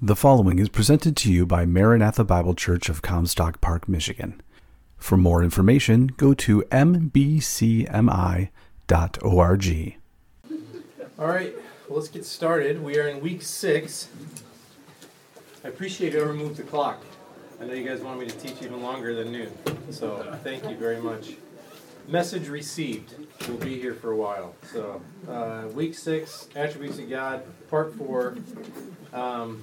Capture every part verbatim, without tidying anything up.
The following is presented to you by Maranatha Bible Church of Comstock Park, Michigan. For more information, go to m b c m i dot org. All right, well, let's get started. We are in week six. I appreciate whoever moved the clock. I know you guys want me to teach even longer than noon, so thank you very much. Message received. We'll be here for a while. So, uh, week six, Attributes of God, part four. Um,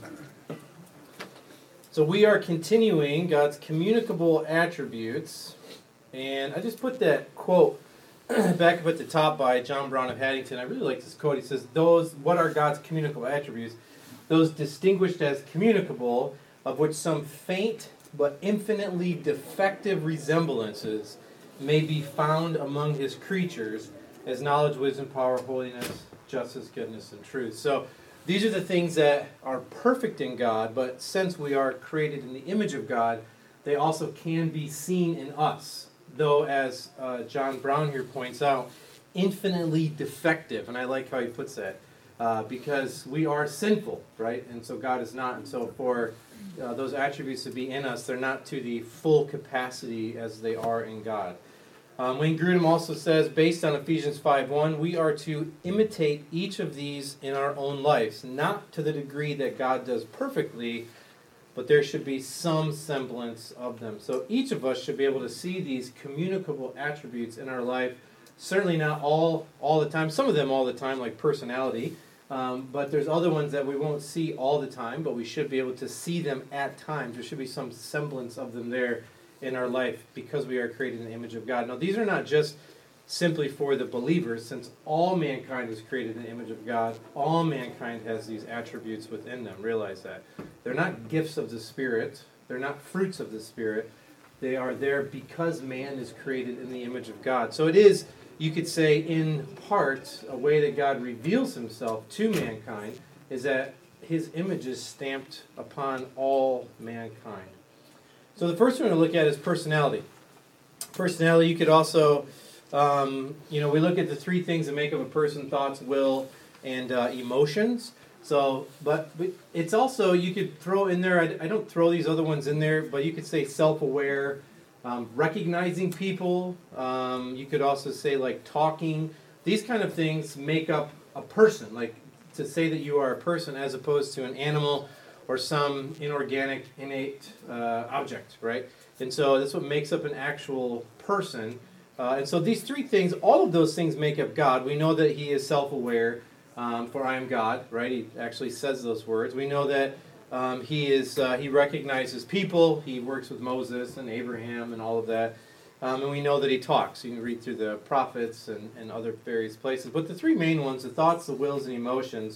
so we are continuing God's communicable attributes, and I just put that quote back up at the top by John Brown of Haddington. I really like this quote. He says, "Those, what are God's communicable attributes? Those distinguished as communicable, of which some faint but infinitely defective resemblances may be found among his creatures, as knowledge, wisdom, power, holiness, justice, goodness, and truth." So these are the things that are perfect in God, but since we are created in the image of God, they also can be seen in us. Though, as uh, John Brown here points out, infinitely defective. And I like how he puts that. Uh, because we are sinful, right? And so God is not. And so for uh, those attributes to be in us, they're not to the full capacity as they are in God. Um, Wayne Grudem also says, based on Ephesians five one, we are to imitate each of these in our own lives, not to the degree that God does perfectly, but there should be some semblance of them. So each of us should be able to see these communicable attributes in our life, certainly not all all the time, some of them all the time, like personality, um, but there's other ones that we won't see all the time, but we should be able to see them at times. There should be some semblance of them there in our life because we are created in the image of God. Now, these are not just simply for the believers, since all mankind is created in the image of God. All mankind has these attributes within them. Realize that. They're not gifts of the Spirit. They're not fruits of the Spirit. They are there because man is created in the image of God. So it is, you could say, in part, a way that God reveals himself to mankind is that his image is stamped upon all mankind. So the first one to look at is personality. Personality, you could also, um, you know, we look at the three things that make up a person: thoughts, will, and uh, emotions. So, but it's also, you could throw in there, I, I don't throw these other ones in there, but you could say self-aware, um, recognizing people. Um, you could also say like talking. These kind of things make up a person, like to say that you are a person as opposed to an animal or some inorganic, innate uh, object, right? And so that's what makes up an actual person. Uh, and so these three things, all of those things make up God. We know that he is self-aware, um, for I am God, right? He actually says those words. We know that um, he is uh, he recognizes people. He works with Moses and Abraham and all of that. Um, and we know that he talks. You can read through the prophets and, and other various places. But the three main ones, the thoughts, the wills, and emotions.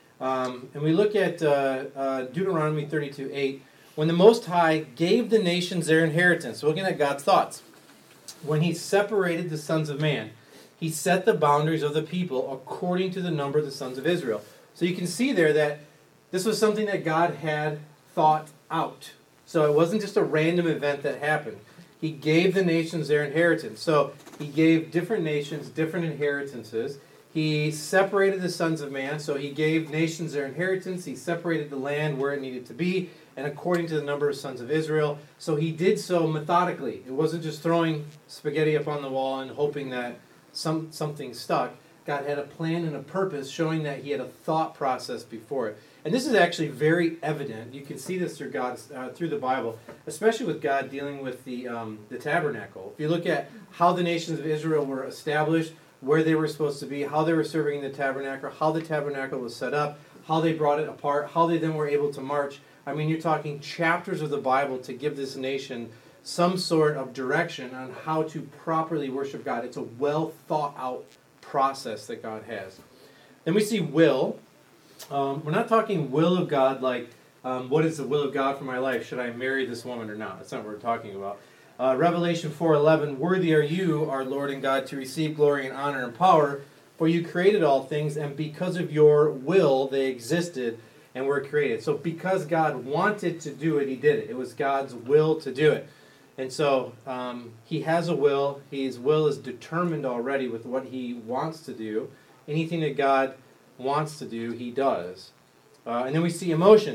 Um, and we look at uh, uh, Deuteronomy thirty-two eight. When the Most High gave the nations their inheritance, looking at God's thoughts, when he separated the sons of man, he set the boundaries of the people according to the number of the sons of Israel. So you can see there that this was something that God had thought out. So it wasn't just a random event that happened. He gave the nations their inheritance. So he gave different nations different inheritances. He separated the sons of man, so he gave nations their inheritance. He separated the land where it needed to be, and according to the number of sons of Israel. So he did so methodically. It wasn't just throwing spaghetti up on the wall and hoping that some something stuck. God had a plan and a purpose, showing that he had a thought process before it. And this is actually very evident. You can see this through God, uh, through the Bible, especially with God dealing with the um, the tabernacle. If you look at how the nations of Israel were established, where they were supposed to be, how they were serving in the tabernacle, how the tabernacle was set up, how they brought it apart, how they then were able to march. I mean, you're talking chapters of the Bible to give this nation some sort of direction on how to properly worship God. It's a well thought out process that God has. Then we see will. Um, we're not talking will of God like, um, what is the will of God for my life? Should I marry this woman or not? That's not what we're talking about. Uh, Revelation four eleven, worthy are you, our Lord and God, to receive glory and honor and power, for you created all things, and because of your will they existed and were created. So because God wanted to do it, he did it. It was God's will to do it. And so um, he has a will. His will is determined already with what he wants to do. Anything that God wants to do, he does. Uh, and then we see emotions.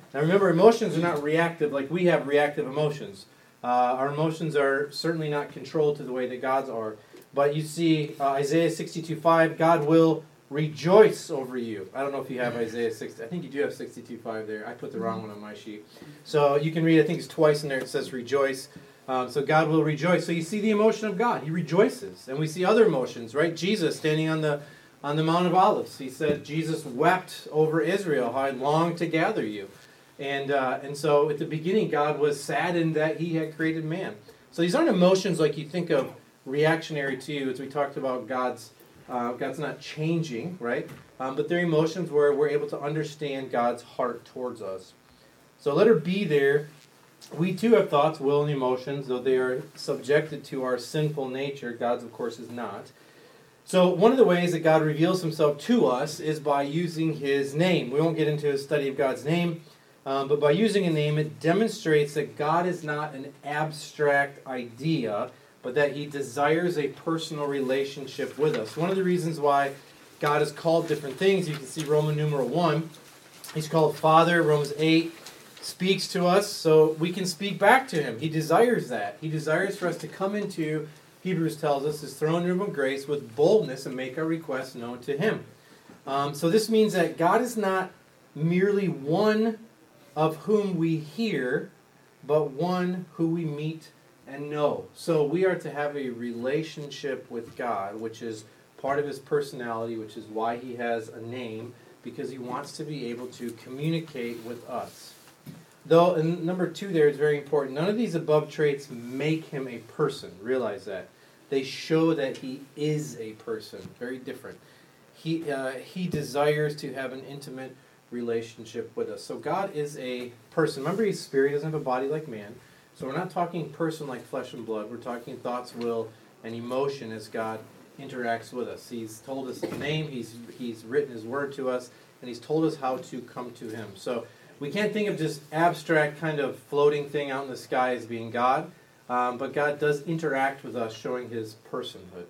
Now remember, emotions are not reactive like we have reactive emotions. Uh, our emotions are certainly not controlled to the way that God's are. But you see uh, Isaiah sixty-two five, God will rejoice over you. I don't know if you have Isaiah sixty. I think you do have sixty-two five there. I put the wrong one on my sheet. So you can read, I think it's twice in there, it says rejoice. Um, so God will rejoice. So you see the emotion of God. He rejoices. And we see other emotions, right? Jesus standing on the on the Mount of Olives. He said, Jesus wept over Israel, how I longed to gather you. And uh, and so at the beginning, God was saddened that he had created man. So these aren't emotions like you think of reactionary to you, as we talked about God's uh, God's not changing, right? Um, but they're emotions where we're able to understand God's heart towards us. So letter B there, we too have thoughts, will, and emotions, though they are subjected to our sinful nature. God's, of course, is not. So one of the ways that God reveals himself to us is by using his name. We won't get into a study of God's name, um, but by using a name, it demonstrates that God is not an abstract idea, but that he desires a personal relationship with us. One of the reasons why God is called different things, you can see Roman numeral one, he's called Father. Romans eight speaks to us, so we can speak back to him. He desires that. He desires for us to come into, Hebrews tells us, his throne room of grace with boldness and make our requests known to him. Um, so this means that God is not merely one of whom we hear, but one who we meet and know. So we are to have a relationship with God, which is part of his personality, which is why he has a name, because he wants to be able to communicate with us. Though, and number two there is very important, none of these above traits make him a person. Realize that. They show that he is a person. Very different. He, uh, he desires to have an intimate relationship with us. So God is a person. Remember, he's spirit. He doesn't have a body like man. So we're not talking person like flesh and blood. We're talking thoughts, will, and emotion as God interacts with us. He's told us his name. He's, he's written his word to us. And he's told us how to come to him. So we can't think of just abstract kind of floating thing out in the sky as being God. Um, but God does interact with us, showing his personhood.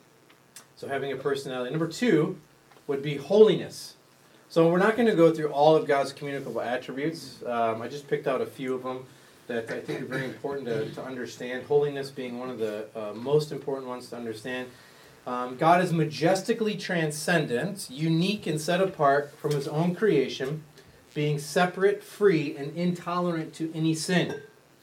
So having a personality. Number two would be holiness. So we're not going to go through all of God's communicable attributes. Um, I just picked out a few of them that I think are very important to, to understand. Holiness being one of the uh, most important ones to understand. Um, God is majestically transcendent, unique and set apart from his own creation, being separate, free, and intolerant to any sin.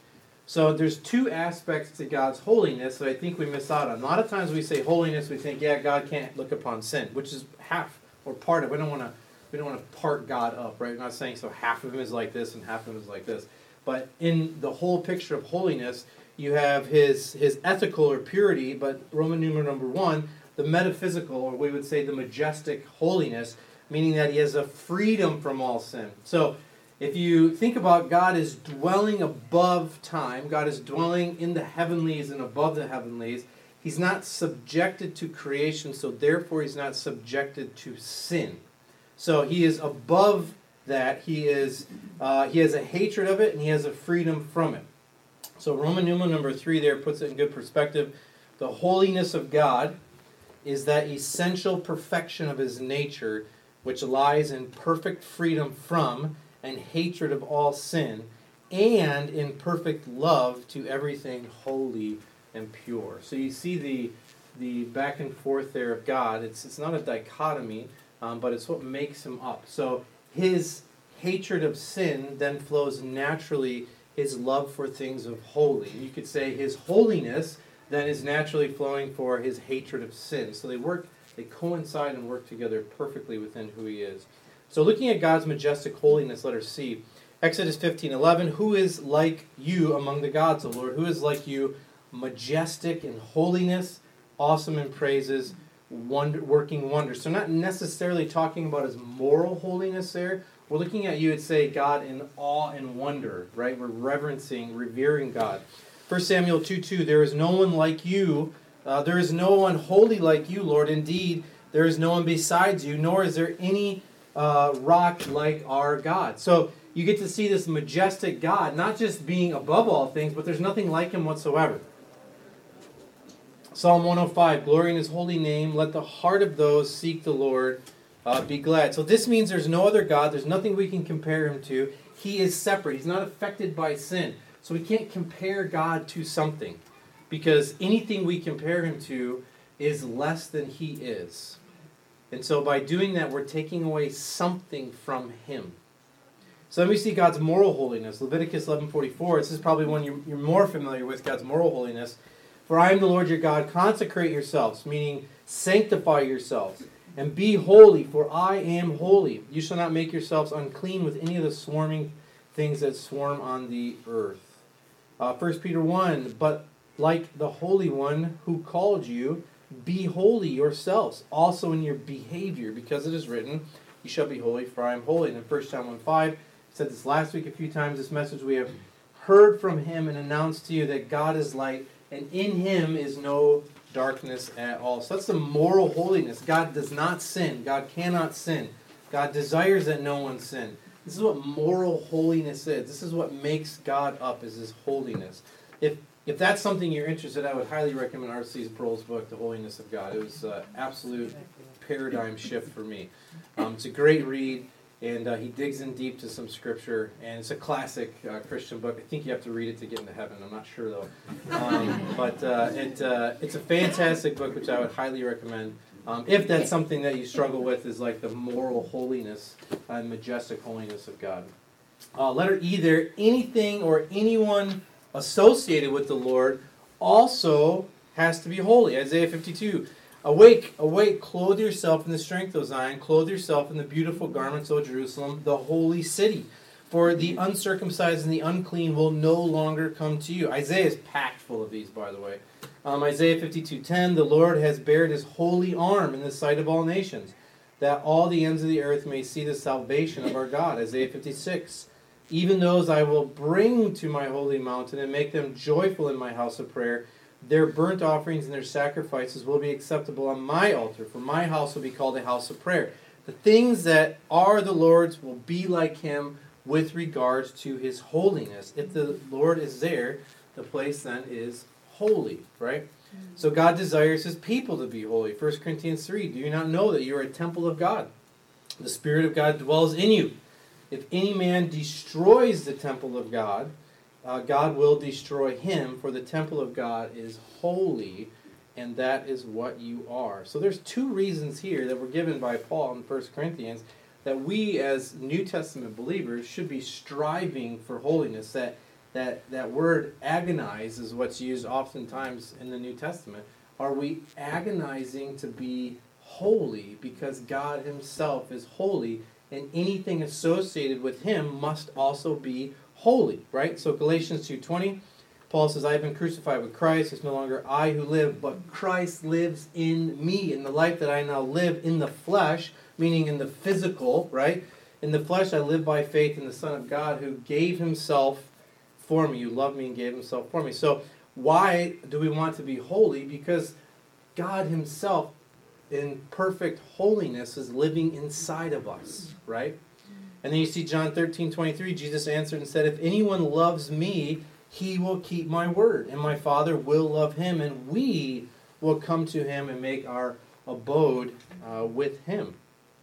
So there's two aspects to God's holiness that I think we miss out on. A lot of times we say holiness, we think, yeah, God can't look upon sin, which is half or part of it. We don't want to we don't want to part God up, right? We're not saying so half of him is like this and half of him is like this. But in the whole picture of holiness, you have his his ethical or purity, but Roman numeral number one, the metaphysical, or we would say the majestic holiness, meaning that he has a freedom from all sin. So if you think about God as dwelling above time, God is dwelling in the heavenlies and above the heavenlies, he's not subjected to creation, so therefore he's not subjected to sin. So he is above that. He is uh, he has a hatred of it, and he has a freedom from it. So Roman numeral number three there puts it in good perspective. The holiness of God is that essential perfection of his nature, which lies in perfect freedom from and hatred of all sin, and in perfect love to everything holy and pure. So you see the the back and forth there of God. It's it's not a dichotomy, um, but it's what makes him up. So his hatred of sin then flows naturally his love for things of holy. You could say his holiness then is naturally flowing for his hatred of sin. So they work, they coincide and work together perfectly within who he is. So looking at God's majestic holiness, letter C, Exodus fifteen eleven, who is like you among the gods, O Lord? Who is like you, majestic in holiness, awesome in praises, wonder, working wonders? So not necessarily talking about his moral holiness there. We're looking at you and say God in awe and wonder, right? We're reverencing, revering God. First Samuel two two, there is no one like you. Uh, there is no one holy like you, Lord. Indeed, there is no one besides you, nor is there any uh, rock like our God. So you get to see this majestic God, not just being above all things, but there's nothing like him whatsoever. Psalm one oh five, glory in his holy name. Let the heart of those seek the Lord uh, be glad. So this means there's no other God. There's nothing we can compare him to. he is separate. He's not affected by sin. So we can't compare God to something, because anything we compare him to is less than he is. And so by doing that, we're taking away something from him. So then we see God's moral holiness. Leviticus eleven forty-four, this is probably one you're, you're more familiar with, God's moral holiness. For I am the Lord your God, consecrate yourselves, meaning sanctify yourselves, and be holy, for I am holy. You shall not make yourselves unclean with any of the swarming things that swarm on the earth. Uh, First Peter one, but like the Holy One who called you, be holy yourselves, also in your behavior, because it is written, you shall be holy, for I am holy. And in First John one five, said this last week a few times, this message we have heard from him and announced to you that God is light, and in him is no darkness at all. So that's the moral holiness. God does not sin. God cannot sin. God desires that no one sin. This is what moral holiness is. This is what makes God up, is his holiness. If if that's something you're interested in, I would highly recommend R C Sproul's book, The Holiness of God. It was an absolute paradigm shift for me. Um, it's a great read. And uh, he digs in deep to some scripture, and it's a classic uh, Christian book. I think you have to read it to get into heaven. I'm not sure, though. Um, but uh, it, uh, it's a fantastic book, which I would highly recommend. Um, if that's something that you struggle with, is like the moral holiness and majestic holiness of God. Uh, letter E there, anything or anyone associated with the Lord also has to be holy. Isaiah fifty-two. Awake, awake, clothe yourself in the strength, O Zion, clothe yourself in the beautiful garments, O Jerusalem, the holy city. For the uncircumcised and the unclean will no longer come to you. Isaiah is packed full of these, by the way. Um, Isaiah fifty-two ten, the Lord has bared his holy arm in the sight of all nations, that all the ends of the earth may see the salvation of our God. Isaiah fifty-six, even those I will bring to my holy mountain and make them joyful in my house of prayer. Their burnt offerings and their sacrifices will be acceptable on my altar, for my house will be called a house of prayer. The things that are the Lord's will be like him with regards to his holiness. If the Lord is there, the place then is holy, right? So God desires his people to be holy. First Corinthians three, do you not know that you are a temple of God? The Spirit of God dwells in you. If any man destroys the temple of God, Uh, God will destroy him, for the temple of God is holy, and that is what you are. So there's two reasons here that were given by Paul in First Corinthians that we as New Testament believers should be striving for holiness. That that that word agonize is what's used oftentimes in the New Testament. Are we agonizing to be holy because God himself is holy, and anything associated with him must also be holy, right? So Galatians two twenty, Paul says, I have been crucified with Christ. It's no longer I who live, but Christ lives in me. In the life that I now live in the flesh, meaning in the physical, right? In the flesh I live by faith in the Son of God who gave himself for me. You loved me and gave himself for me. So why do we want to be holy? Because God himself in perfect holiness is living inside of us, right? And then you see John thirteen twenty-three, Jesus answered and said, if anyone loves me, he will keep my word, and my Father will love him, and we will come to him and make our abode uh, with him.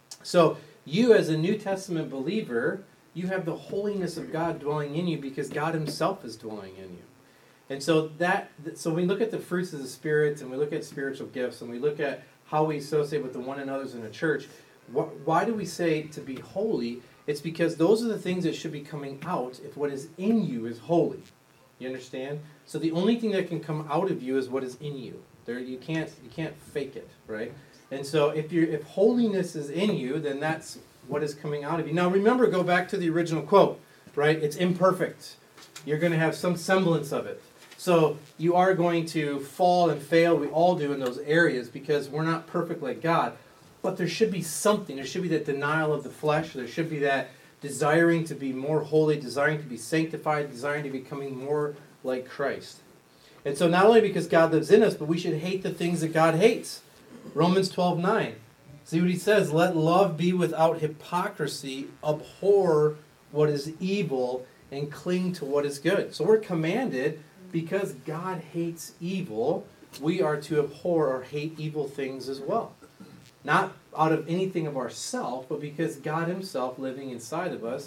So you as a New Testament believer, you have the holiness of God dwelling in you because God himself is dwelling in you. And so that, so we look at the fruits of the Spirit, and we look at spiritual gifts, and we look at how we associate with the one another's in a church. Why do we say to be holy? It's because those are the things that should be coming out if what is in you is holy. You understand? So the only thing that can come out of you is what is in you. There, you can't you can't fake it, right? And so if you if holiness is in you, then that's what is coming out of you. Now remember, go back to the original quote, right? It's imperfect. You're going to have some semblance of it. So you are going to fall and fail. We all do in those areas because we're not perfect like God. But there should be something. There should be that denial of the flesh. There should be that desiring to be more holy, desiring to be sanctified, desiring to be becoming more like Christ. And so not only because God lives in us, but we should hate the things that God hates. Romans twelve nine. See what he says. Let love be without hypocrisy. Abhor what is evil and cling to what is good. So we're commanded, because God hates evil, we are to abhor or hate evil things as well. Not out of anything of ourselves, but because God himself living inside of us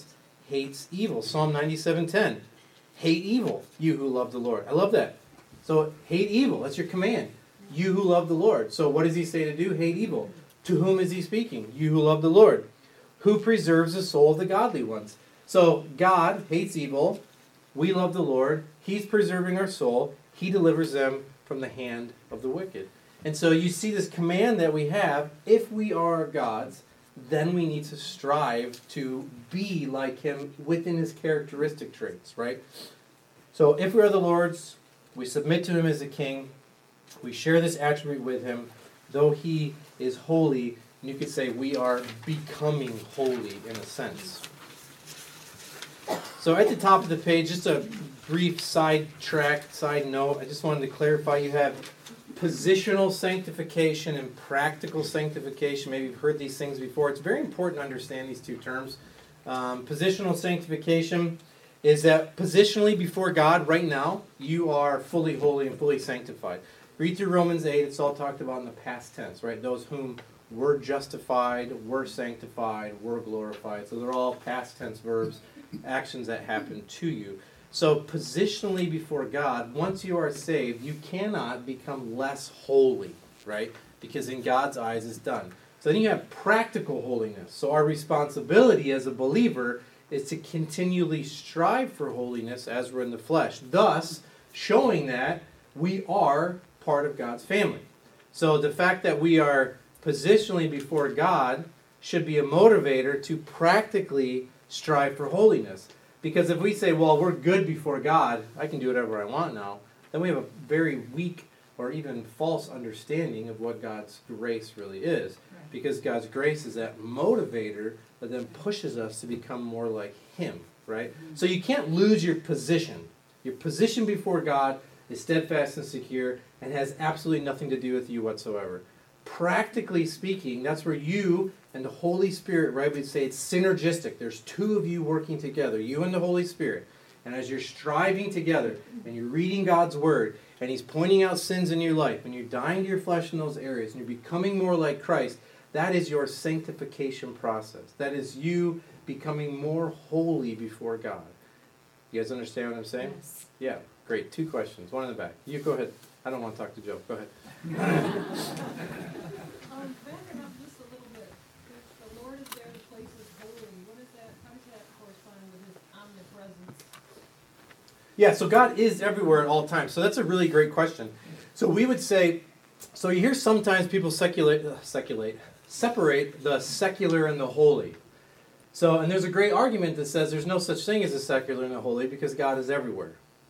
hates evil. Psalm ninety-seven ten. Hate evil, you who love the Lord. I love that. So hate evil, that's your command. You who love the Lord. So what does he say to do? Hate evil. To whom is he speaking? You who love the Lord. Who preserves the soul of the godly ones. So God hates evil. We love the Lord. He's preserving our soul. He delivers them from the hand of the wicked. And so you see this command that we have. If we are God's, then we need to strive to be like him within his characteristic traits, right? So if we are the Lord's, we submit to him as a king. We share this attribute with him. Though he is holy, and you could say we are becoming holy in a sense. So at the top of the page, just a brief side track, side note. I just wanted to clarify you have positional sanctification and practical sanctification. Maybe you've heard these things before. It's very important to understand these two terms. Um, positional sanctification is that positionally before God right now, you are fully holy and fully sanctified. Read through Romans eight. It's all talked about in the past tense, right? Those whom were justified, were sanctified, were glorified. So they're all past tense verbs, actions that happen to you. So positionally before God, once you are saved, you cannot become less holy, right? Because in God's eyes it's done. So then you have practical holiness. So our responsibility as a believer is to continually strive for holiness as we're in the flesh, thus showing that we are part of God's family. So the fact that we are positionally before God should be a motivator to practically strive for holiness. Because if we say, well, we're good before God, I can do whatever I want now, then we have a very weak or even false understanding of what God's grace really is. Right. Because God's grace is that motivator that then pushes us to become more like him, right? Mm-hmm. So you can't lose your position. Your position before God is steadfast and secure and has absolutely nothing to do with you whatsoever. Practically speaking, that's where you and the Holy Spirit, right, we'd say it's synergistic. There's two of you working together, you and the Holy Spirit. And as you're striving together and you're reading God's Word and he's pointing out sins in your life and you're dying to your flesh in those areas and you're becoming more like Christ, that is your sanctification process. That is you becoming more holy before God. You guys understand what I'm saying? Yes. Yeah, great. Two questions. One in the back. You go ahead. I don't want to talk to Joe. Go ahead. Um, backing up just a little bit, if the Lord is there, the place is holy. What is that? How does that correspond with his omnipresence? Yeah, so God is everywhere at all times. So that's a really great question. So we would say, so you hear sometimes people seculate, uh, seculate, separate the secular and the holy. So, and there's a great argument that says there's no such thing as a secular and a holy because God is everywhere.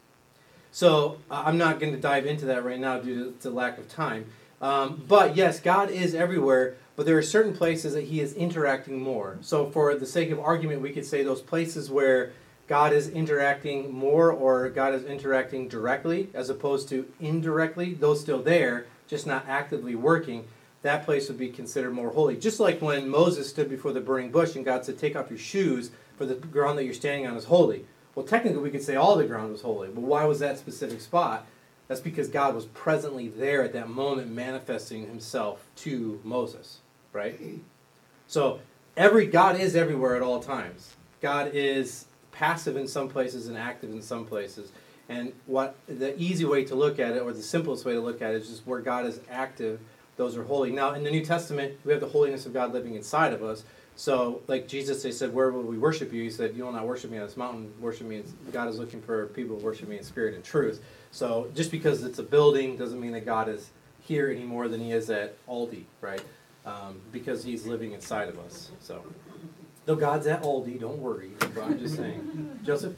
So uh, I'm not going to dive into that right now due to, to lack of time. Um, but yes, God is everywhere, but there are certain places that he is interacting more. So for the sake of argument, we could say those places where God is interacting more or God is interacting directly as opposed to indirectly, those still there, just not actively working, that place would be considered more holy. Just like when Moses stood before the burning bush and God said, take off your shoes, for the ground that you're standing on is holy. Well, technically we could say all the ground was holy, but why was that specific spot? That's because God was presently there at that moment manifesting himself to Moses, right? So every God is everywhere at all times. God is passive in some places and active in some places. And what the easy way to look at it, or the simplest way to look at it, is just where God is active, those are holy. Now, in the New Testament, we have the holiness of God living inside of us. So, like Jesus, they said, where will we worship you? He said, you will not worship me on this mountain, worship me. In, God is looking for people who worship me in spirit and truth. So, just because it's a building doesn't mean that God is here any more than he is at Aldi, right? Um, because he's living inside of us. So, though God's at Aldi, don't worry. But I'm just saying. Joseph?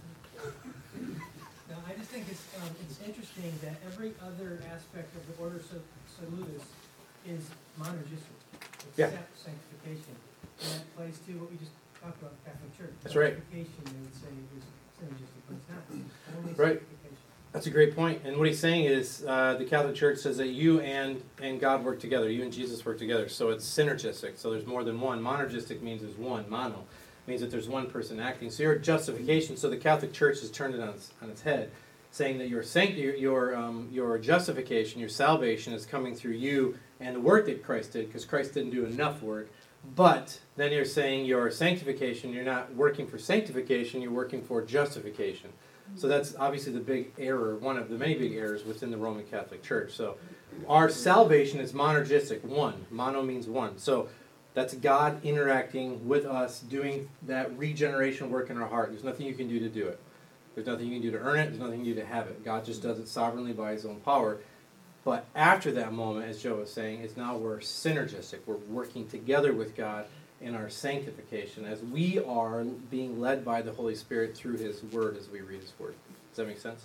No, I just think it's um, it's interesting that every other aspect of the order salutis is monergistic, except Yeah. sanctification. And that plays to what we just talked about Catholic Church. That's right. Sanctification, they would say, is synergistic, but it's not. Only Right. sanctification. That's a great point. And what he's saying is uh, the Catholic Church says that you and, and God work together. You and Jesus work together. So it's synergistic. So there's more than one. Monergistic means there's one. Mono means that there's one person acting. So your justification, so the Catholic Church has turned it on its, on its head, saying that your, sanct- your, your, um, your justification, your salvation is coming through you and the work that Christ did, because Christ didn't do enough work. But then you're saying your sanctification, you're not working for sanctification, you're working for justification. So that's obviously the big error, one of the many big errors within the Roman Catholic Church. So our salvation is monergistic, one. Mono means one. So that's God interacting with us, doing that regeneration work in our heart. There's nothing you can do to do it. There's nothing you can do to earn it. There's nothing you can do to have it. God just does it sovereignly by his own power. But after that moment, as Joe was saying, it's now we're synergistic. We're working together with God in our sanctification as we are being led by the Holy Spirit through his word as we read his word. Does that make sense?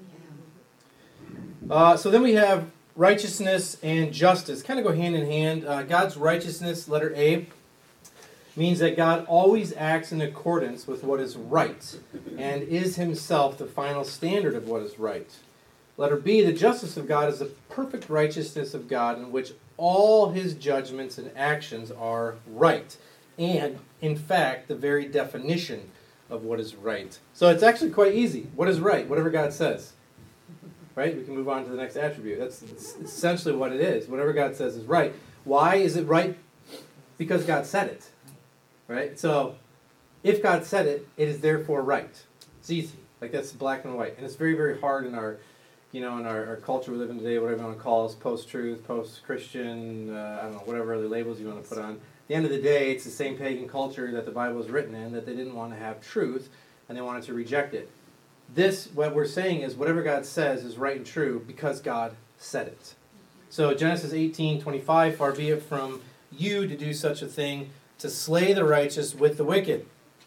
Yeah. Uh, so then we have righteousness and justice. Kind of go hand in hand. Uh, God's righteousness, letter A, means that God always acts in accordance with what is right and is himself the final standard of what is right. Letter B, the justice of God is the perfect righteousness of God in which all his judgments and actions are right. And, in fact, the very definition of what is right. So it's actually quite easy. What is right? Whatever God says. Right? We can move on to the next attribute. That's essentially what it is. Whatever God says is right. Why is it right? Because God said it. Right? So, if God said it, it is therefore right. It's easy. Like, that's black and white. And it's very, very hard in our... You know, in our, our culture we live in today, whatever you want to call us, post-truth, post-Christian, uh, I don't know, whatever other labels you want to put on. At the end of the day, it's the same pagan culture that the Bible is written in, that they didn't want to have truth, and they wanted to reject it. This, what we're saying is, whatever God says is right and true because God said it. So Genesis eighteen twenty-five, far be it from you to do such a thing, to slay the righteous with the wicked,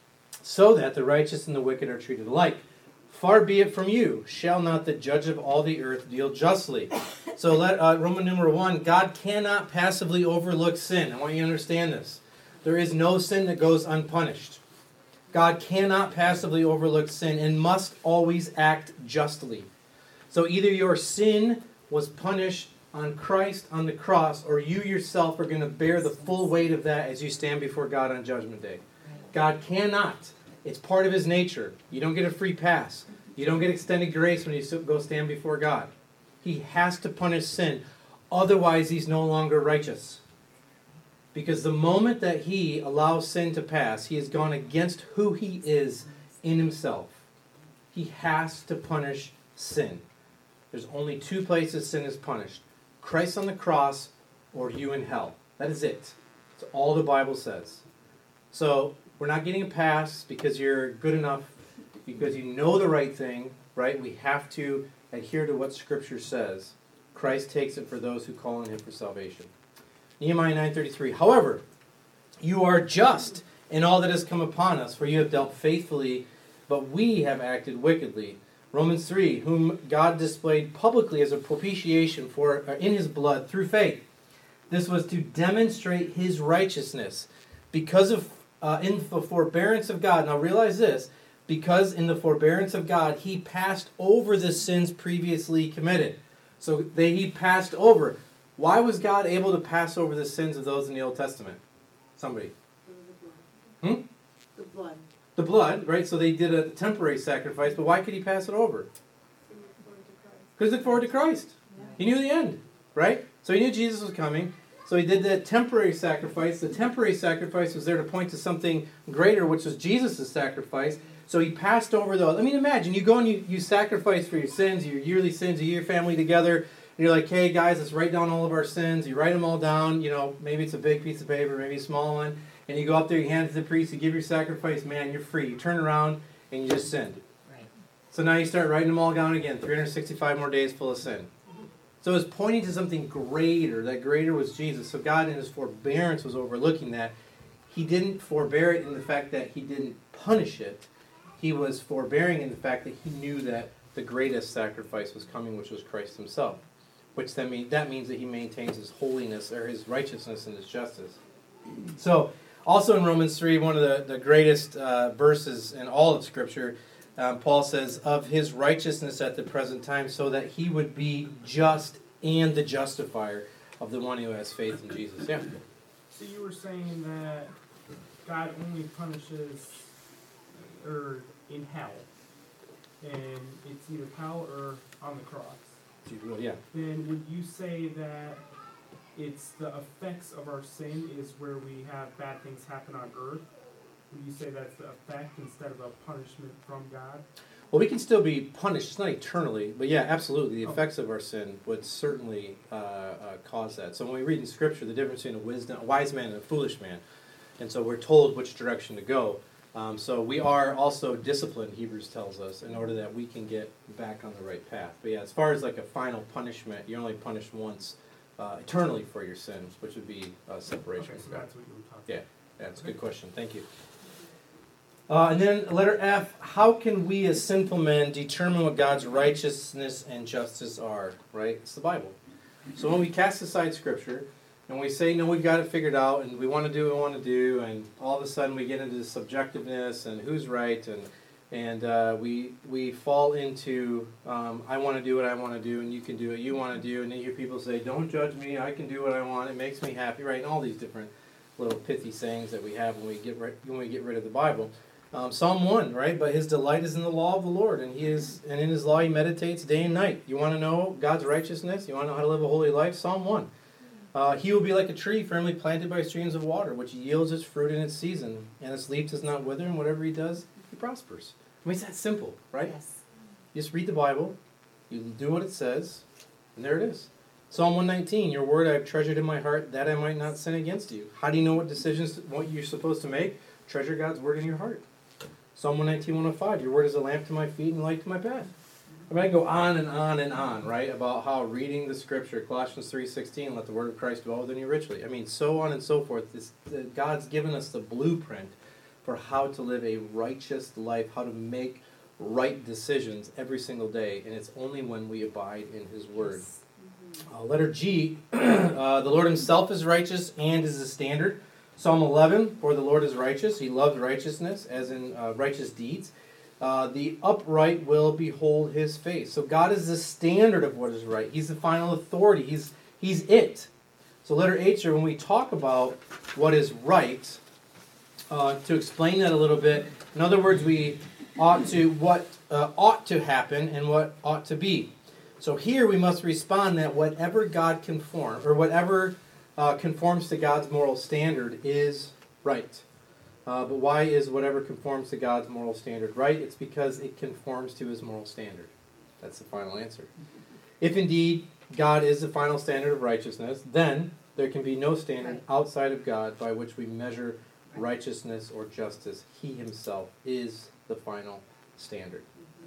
so that the righteous and the wicked are treated alike. Far be it from you, shall not the judge of all the earth deal justly? So let uh, Roman numeral one, God cannot passively overlook sin. I want you to understand this. There is no sin that goes unpunished. God cannot passively overlook sin and must always act justly. So either your sin was punished on Christ on the cross, or you yourself are going to bear the full weight of that as you stand before God on Judgment Day. God cannot. It's part of his nature. You don't get a free pass. You don't get extended grace when you go stand before God. He has to punish sin. Otherwise, he's no longer righteous. Because the moment that he allows sin to pass, he has gone against who he is in himself. He has to punish sin. There's only two places sin is punished. Christ on the cross or you in hell. That is it. That's all the Bible says. So, we're not getting a pass because you're good enough, because you know the right thing, right? We have to adhere to what Scripture says. Christ takes it for those who call on him for salvation. Nehemiah nine thirty-three, however, you are just in all that has come upon us, for you have dealt faithfully, but we have acted wickedly. Romans three, whom God displayed publicly as a propitiation for uh, in his blood through faith. This was to demonstrate his righteousness because of Uh, in the forbearance of God. Now realize this, because in the forbearance of God, he passed over the sins previously committed. So they, he passed over. Why was God able to pass over the sins of those in the Old Testament? Somebody. Hmm? The blood. The blood, right? So they did a temporary sacrifice, but why could he pass it over? Because he looked forward to Christ. He knew the end, right? So he knew Jesus was coming. So he did that temporary sacrifice. The temporary sacrifice was there to point to something greater, which was Jesus' sacrifice. So he passed over those. I mean, imagine, you go and you, you sacrifice for your sins, your yearly sins, you get your family together, and you're like, hey, guys, let's write down all of our sins. You write them all down. You know, maybe it's a big piece of paper, maybe a small one. And you go up there, you hand it to the priest, you give your sacrifice. Man, you're free. You turn around, and you just sinned. Right. So now you start writing them all down again, three hundred sixty-five more days full of sin. So it's pointing to something greater. That greater was Jesus. So God in his forbearance was overlooking that. He didn't forbear it in the fact that he didn't punish it. He was forbearing in the fact that he knew that the greatest sacrifice was coming, which was Christ himself. Which then mean, that means that he maintains his holiness, or his righteousness and his justice. So, also in Romans three, one of the, the greatest uh, verses in all of Scripture, Um, Paul says, of his righteousness at the present time, so that he would be just and the justifier of the one who has faith in Jesus. Yeah. So you were saying that God only punishes or in hell, and it's either hell or on the cross. Yeah. Then would you say that it's the effects of our sin is where we have bad things happen on earth. Would you say that's the effect instead of a punishment from God? Well, we can still be punished. It's not eternally, but yeah, absolutely. The effects of our sin would certainly uh, uh, cause that. So when we read in Scripture the difference between a wisdom, a wise man and a foolish man, and so we're told which direction to go. Um, so we are also disciplined, Hebrews tells us, in order that we can get back on the right path. But yeah, as far as like a final punishment, you're only punished once uh, eternally for your sins, which would be uh, separation Okay, so from God. that's what you were talking Yeah, about. yeah, that's a good question. Thank you. Uh, and then letter F, how can we as sinful men determine what God's righteousness and justice are, right? It's the Bible. So when we cast aside Scripture and we say, no, we've got it figured out and we want to do what we want to do, and all of a sudden we get into the subjectiveness and who's right, and and uh, we we fall into, um, I want to do what I want to do and you can do what you want to do, and then you hear people say, don't judge me, I can do what I want, it makes me happy, right? And all these different little pithy sayings that we have when we get ri- when we get rid of the Bible. Um, Psalm one, right? But his delight is in the law of the Lord, and he is, and in his law he meditates day and night. You want to know God's righteousness? You want to know how to live a holy life? Psalm one. Uh, he will be like a tree firmly planted by streams of water, which yields its fruit in its season, and its leaf does not wither, and whatever he does, he prospers. I mean, it's that simple, right? Yes. You just read the Bible, you do what it says, and there it is. Psalm one nineteen, your word I have treasured in my heart, that I might not sin against you. How do you know what decisions, what you're supposed to make? Treasure God's word in your heart. Psalm one nineteen, one oh five, your word is a lamp to my feet and a light to my path. I mean, I go on and on and on, right, about how reading the Scripture, Colossians three sixteen, let the word of Christ dwell within you richly. I mean, so on and so forth. This, uh, God's given us the blueprint for how to live a righteous life, how to make right decisions every single day, and it's only when we abide in His Word. Uh, letter G, uh, the Lord Himself is righteous and is a standard. Psalm eleven, for the Lord is righteous. He loves righteousness, as in uh, righteous deeds. Uh, the upright will behold His face. So God is the standard of what is right. He's the final authority. He's, he's it. So letter H, when we talk about what is right, uh, to explain that a little bit, in other words, we ought to, what uh, ought to happen and what ought to be. So here we must respond that whatever God conform, or whatever uh, conforms to God's moral standard is right. Uh, but why is whatever conforms to God's moral standard right? It's because it conforms to His moral standard. That's the final answer. If indeed God is the final standard of righteousness, then there can be no standard outside of God by which we measure righteousness or justice. He Himself is the final standard.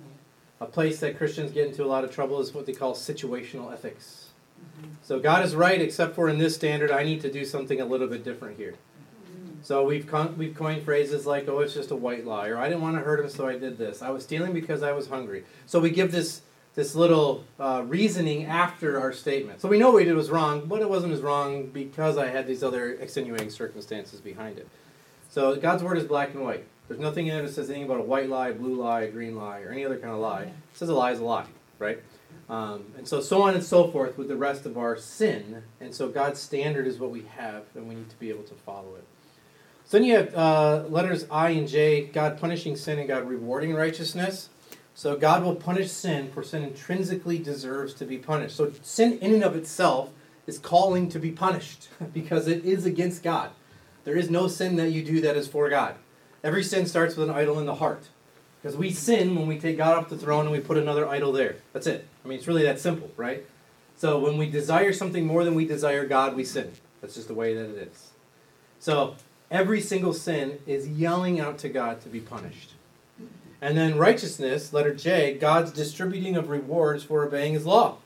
A place that Christians get into a lot of trouble is what they call situational ethics. So God is right, except for in this standard, I need to do something a little bit different here. So we've con- we've coined phrases like, oh, it's just a white lie, or I didn't want to hurt him, so I did this. I was stealing because I was hungry. So we give this this little uh, reasoning after our statement. So we know what we did was wrong, but it wasn't as wrong because I had these other extenuating circumstances behind it. So God's word is black and white. There's nothing in it that says anything about a white lie, blue lie, a green lie, or any other kind of lie. It says a lie is a lie, right? Um, and so so on and so forth with the rest of our sin. And so God's standard is what we have, and we need to be able to follow it. So then you have uh, letters I and J, God punishing sin and God rewarding righteousness. So God will punish sin, for sin intrinsically deserves to be punished. So sin in and of itself is calling to be punished because it is against God. There is no sin that you do that is for God. Every sin starts with an idol in the heart. Because we sin when we take God off the throne and we put another idol there. That's it. I mean, it's really that simple, right? So when we desire something more than we desire God, we sin. That's just the way that it is. So every single sin is yelling out to God to be punished. And then righteousness, letter J, God's distributing of rewards for obeying His law.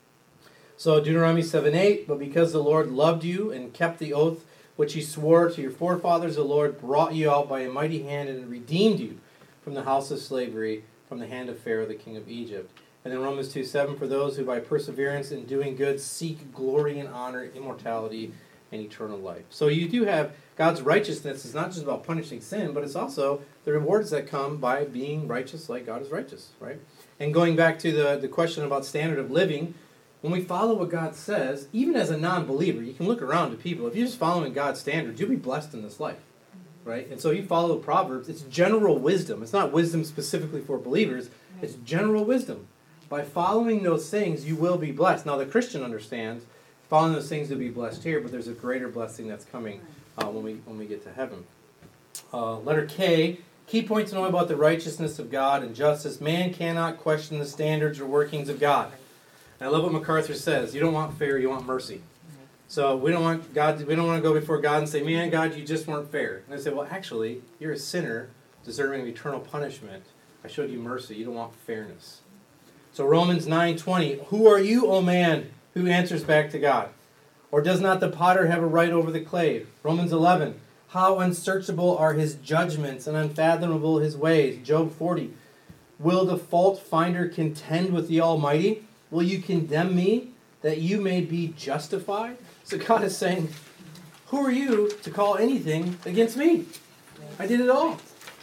So Deuteronomy seven eight, but because the Lord loved you and kept the oath which He swore to your forefathers, the Lord brought you out by a mighty hand and redeemed you from the house of slavery, from the hand of Pharaoh, the king of Egypt. And then Romans two seven, for those who by perseverance in doing good seek glory and honor, immortality, and eternal life. So you do have God's righteousness is not just about punishing sin, but it's also the rewards that come by being righteous like God is righteous, right? And going back to the, the question about standard of living, when we follow what God says, even as a non-believer, you can look around to people. If you're just following God's standards, you'll be blessed in this life, right? And so you follow Proverbs. It's general wisdom. It's not wisdom specifically for believers. It's general wisdom. By following those things, you will be blessed. Now, the Christian understands following those things will be blessed here, but there's a greater blessing that's coming uh, when we when we get to heaven. Uh, letter K, key point to know about the righteousness of God and justice. Man cannot question the standards or workings of God. And I love what MacArthur says. You don't want fair, you want mercy. So we don't want God. We don't want to go before God and say, "Man, God, you just weren't fair." And I say, "Well, actually, you're a sinner, deserving of eternal punishment. I showed you mercy. You don't want fairness." So Romans nine twenty, who are you, O man, who answers back to God? Or does not the potter have a right over the clay? Romans eleven, how unsearchable are his judgments and unfathomable his ways? Job forty, will the fault finder contend with the Almighty? Will you condemn me that you may be justified? So God is saying, who are you to call anything against me? I did it all.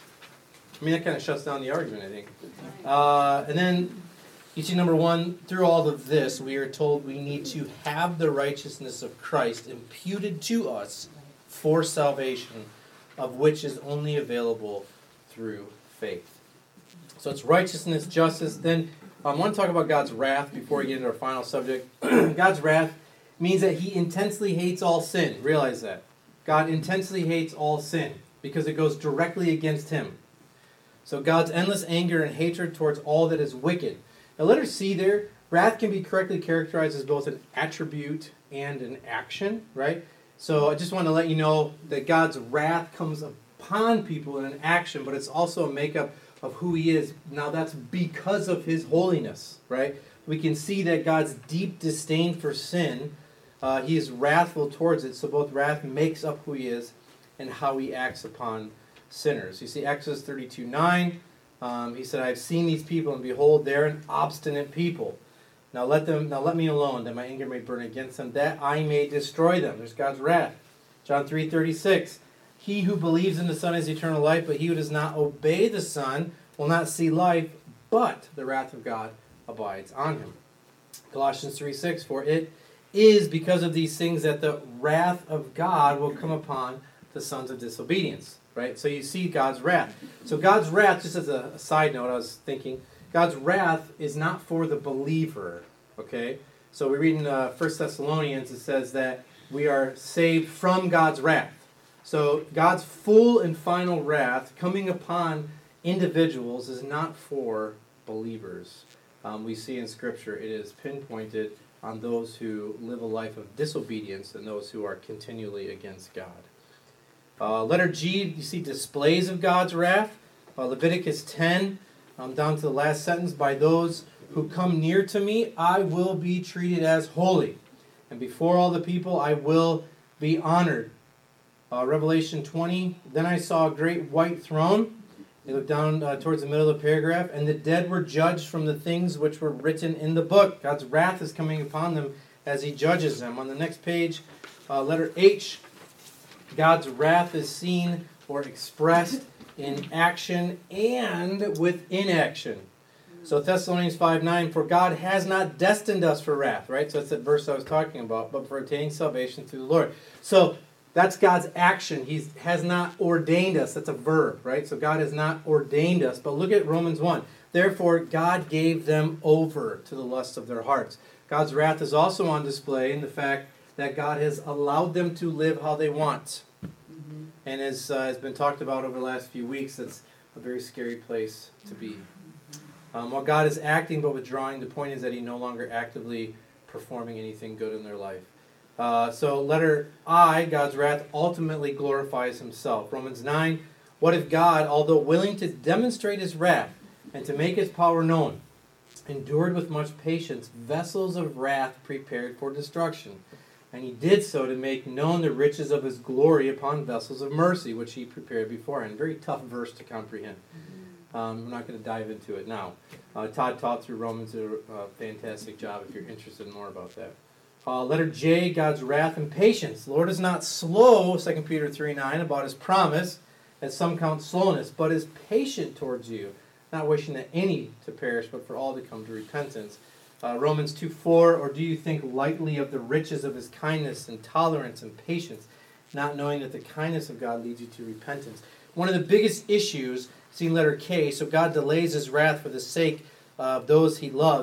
I mean, that kind of shuts down the argument, I think. Uh, and then, you see, number one, through all of this, we are told we need to have the righteousness of Christ imputed to us for salvation, of which is only available through faith. So it's righteousness, justice. Then um, I want to talk about God's wrath before we get into our final subject. God's wrath means that he intensely hates all sin. Realize that. God intensely hates all sin because it goes directly against him. So God's endless anger and hatred towards all that is wicked. Now letter C there, wrath can be correctly characterized as both an attribute and an action, right? So I just want to let you know that God's wrath comes upon people in an action, but it's also a makeup of who he is. Now that's because of his holiness, right? We can see that God's deep disdain for sin, uh, he is wrathful towards it, so both wrath makes up who he is and how he acts upon sinners. You see Exodus thirty-two nine, um, he said, I have seen these people, and behold, they're an obstinate people. Now let them. Now let me alone, that my anger may burn against them, that I may destroy them. There's God's wrath. John three thirty-six, he who believes in the Son has eternal life, but he who does not obey the Son will not see life, but the wrath of God abides on him. Colossians three six, for it is because of these things that the wrath of God will come upon the sons of disobedience. Right? So you see God's wrath. So God's wrath, just as a side note, I was thinking, God's wrath is not for the believer. Okay? So we read in uh, First Thessalonians, it says that we are saved from God's wrath. So God's full and final wrath coming upon individuals is not for believers. Um, we see in Scripture it is pinpointed on those who live a life of disobedience and those who are continually against God. Uh, letter G, you see displays of God's wrath. Uh, Leviticus ten, um, down to the last sentence, by those who come near to me, I will be treated as holy. And before all the people, I will be honored. Uh, Revelation twenty, then I saw a great white throne. You look down uh, towards the middle of the paragraph, and the dead were judged from the things which were written in the book. God's wrath is coming upon them as he judges them. On the next page, uh, letter H, God's wrath is seen or expressed in action and with inaction. So Thessalonians five nine, for God has not destined us for wrath, right? So that's that verse I was talking about, but for attaining salvation through the Lord. So that's God's action. He has not ordained us. That's a verb, right? So God has not ordained us. But look at Romans one. Therefore, God gave them over to the lusts of their hearts. God's wrath is also on display in the fact that God has allowed them to live how they want. Mm-hmm. And as uh, has been talked about over the last few weeks, that's a very scary place to be. Um, while God is acting but withdrawing, the point is that he no longer actively performing anything good in their life. Uh, so letter I, God's wrath ultimately glorifies himself. Romans nine, what if God, although willing to demonstrate his wrath and to make his power known, endured with much patience vessels of wrath prepared for destruction? And he did so to make known the riches of his glory upon vessels of mercy, which he prepared beforehand. Very tough verse to comprehend. Um, I'm not going to dive into it now. Uh, Todd taught through Romans a uh, fantastic job if you're interested in more about that. Uh, letter J, God's wrath and patience. The Lord is not slow, Second Peter three nine, about his promise, as some count slowness, but is patient towards you, not wishing that any to perish, but for all to come to repentance. Uh, Romans two four, or do you think lightly of the riches of his kindness and tolerance and patience, not knowing that the kindness of God leads you to repentance? One of the biggest issues, see letter K, so God delays his wrath for the sake of those he loves.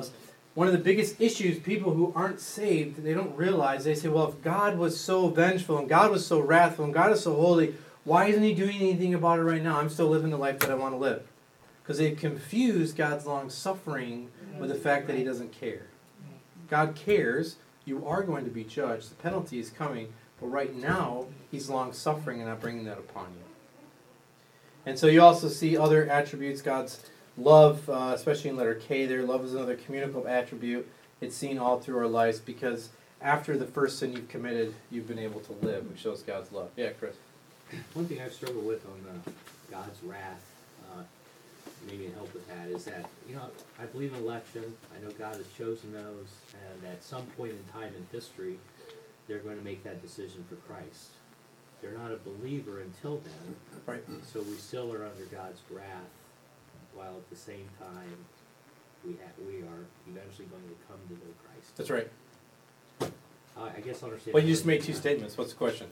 one of the biggest issues, people who aren't saved, they don't realize, they say, well, if God was so vengeful and God was so wrathful and God is so holy, why isn't he doing anything about it right now? I'm still living the life that I want to live. Because they've confused God's long suffering with the fact that he doesn't care. God cares. You are going to be judged. The penalty is coming. But right now, he's long suffering and not bringing that upon you. And so you also see other attributes. God's love, uh, especially in letter K there. Love is another communicable attribute. It's seen all through our lives because after the first sin you've committed, you've been able to live, which shows God's love. Yeah, Chris. One thing I've struggled with on uh, God's wrath, uh, maybe to help with that, is that, you know, I believe in election. I know God has chosen those, and at some point in time in history, they're going to make that decision for Christ. They're not a believer until then, Right. so we still are under God's wrath, while at the same time we ha- we are eventually going to come to know Christ. That's right. Uh, I guess I understand. Well, you just made two statements. What's the question?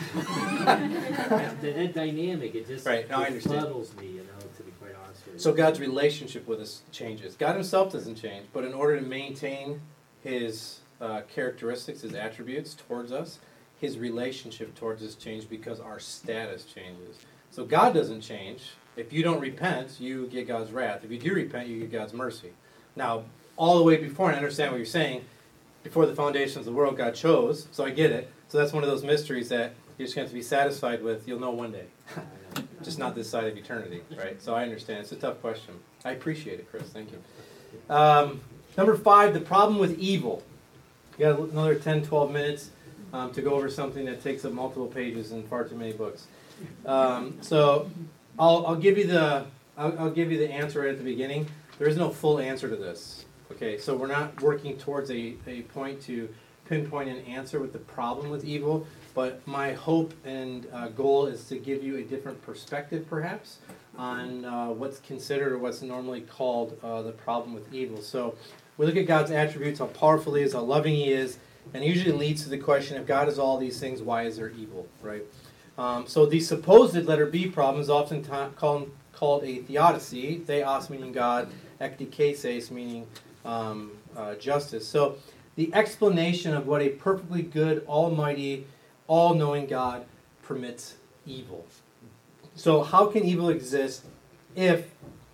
that, that dynamic, it just Right, now I it understand. fuddles me, you know, to be quite honest with you. So God's relationship with us changes. God himself doesn't change, but in order to maintain his uh, characteristics, his attributes towards us, his relationship towards us changes because our status changes. So God doesn't change. If you don't repent, you get God's wrath. If you do repent, you get God's mercy. Now, all the way before, and I understand what you're saying, before the foundations of the world, God chose, so I get it. So that's one of those mysteries that you're just going to have to be satisfied with. You'll know one day. Just not this side of eternity, right? So I understand. It's a tough question. I appreciate it, Chris. Thank you. Um, number five, the problem with evil. You got another ten, twelve minutes um, to go over something that takes up multiple pages and far too many books. Um, so I'll, I'll give you the I'll, I'll give you the answer right at the beginning. There is no full answer to this. Okay, so we're not working towards a, a point to pinpoint an answer with the problem with evil, but my hope and uh, goal is to give you a different perspective, perhaps, on uh, what's considered or what's normally called uh, the problem with evil. So we look at God's attributes, how powerful he is, how loving he is, and it usually leads to the question, if God is all these things, why is there evil, right? Um, so the supposed letter B problem is often ta- called, called a theodicy, theos meaning God, ekdikeses meaning um, uh, justice. So the explanation of what a perfectly good, almighty, all-knowing God permits evil. So how can evil exist if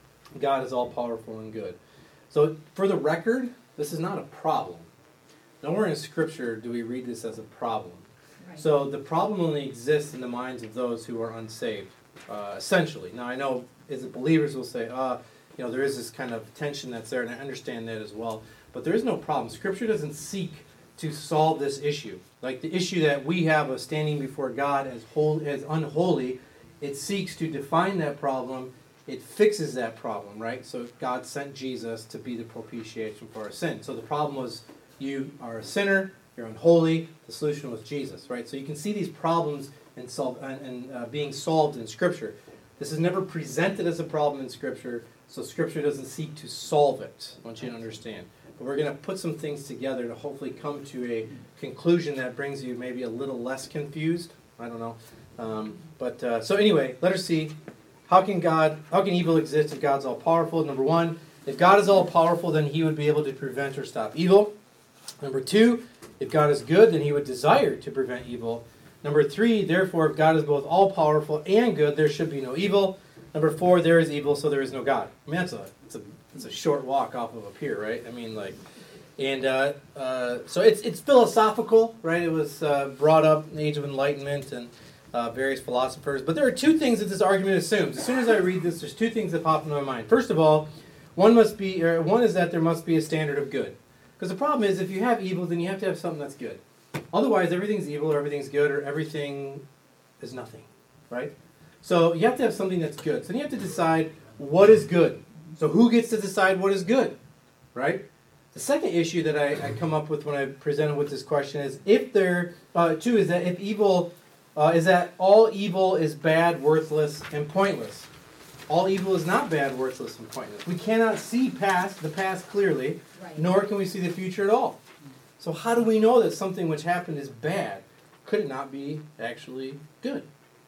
God is all-powerful and good? So for the record, this is not a problem. Nowhere in Scripture do we read this as a problem. Right. So the problem only exists in the minds of those who are unsaved, uh, essentially. Now I know as believers will say, uh, you know, there is this kind of tension that's there, and I understand that as well. But there is no problem. Scripture doesn't seek to solve this issue. Like the issue that we have of standing before God as whole, as unholy, it seeks to define that problem. It fixes that problem, right? So God sent Jesus to be the propitiation for our sin. So the problem was you are a sinner, you're unholy. The solution was Jesus, right? So you can see these problems and, solve, and, and uh, being solved in Scripture. This is never presented as a problem in Scripture, so Scripture doesn't seek to solve it. I want you to understand. But we're going to put some things together to hopefully come to a conclusion that brings you maybe a little less confused. I don't know. Um, but uh, so anyway, letter C. How can God, how can evil exist if God's all powerful? Number one, if God is all powerful, then he would be able to prevent or stop evil. Number two, if God is good, then he would desire to prevent evil. Number three, therefore, if God is both all powerful and good, there should be no evil. Number four, there is evil, so there is no God. I mean, that's a, it's a, it's a short walk off of up here, right? I mean, like, and uh, uh, so it's it's philosophical, right? It was uh, brought up in the Age of Enlightenment and uh, various philosophers. But there are two things that this argument assumes. As soon as I read this, there's two things that pop into my mind. First of all, one must be, or one is that there must be a standard of good. Because the problem is, if you have evil, then you have to have something that's good. Otherwise, everything's evil, or everything's good, or everything is nothing, right? So you have to have something that's good. So then you have to decide what is good. So who gets to decide what is good, right? The second issue that I, I come up with when I presented with this question is if there, uh, two, is that if evil, uh, is that all evil is bad, worthless, and pointless. All evil is not bad, worthless, and pointless. We cannot see past the past clearly, Right. nor can we see the future at all. So how do we know that something which happened is bad? Could it not be actually good?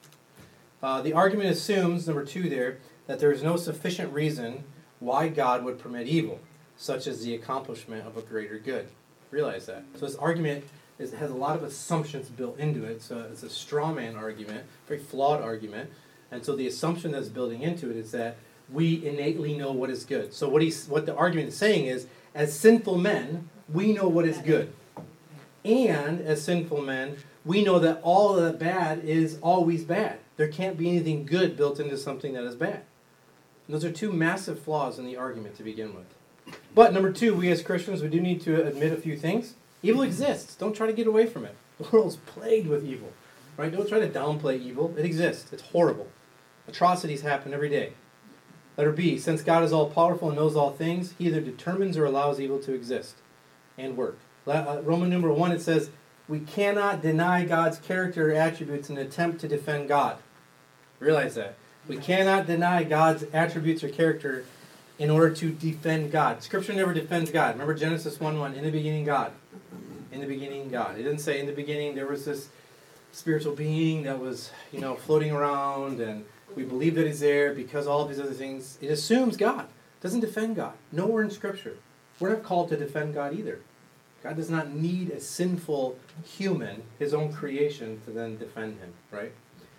Uh, the argument assumes, number two there, that there is no sufficient reason why God would permit evil. such as the accomplishment of a greater good. Realize that. So this argument is, has a lot of assumptions built into it. So it's a straw man argument, very flawed argument. And so the assumption that's building into it is that we innately know what is good. So what he's, what the argument is saying is, as sinful men, we know what is good. And as sinful men, we know that all of that bad is always bad. There can't be anything good built into something that is bad. And those are two massive flaws in the argument to begin with. But number two, we as Christians, we do need to admit a few things. Evil exists. Don't try to get away from it. The world's plagued with evil. Right? Don't try to downplay evil. It exists. It's horrible. Atrocities happen every day. Letter B, since God is all-powerful and knows all things, he either determines or allows evil to exist and work. Uh, Roman numeral one, it says, we cannot deny God's character or attributes in an attempt to defend God. Realize that. We cannot deny God's attributes or character in order to defend God. Scripture never defends God. Remember Genesis one one, in the beginning God. In the beginning God. It didn't say in the beginning there was this spiritual being that was, you know, floating around and we believe that he's there because all of these other things. It assumes God. It doesn't defend God. Nowhere in Scripture. We're not called to defend God either. God does not need a sinful human, his own creation, to then defend him, right?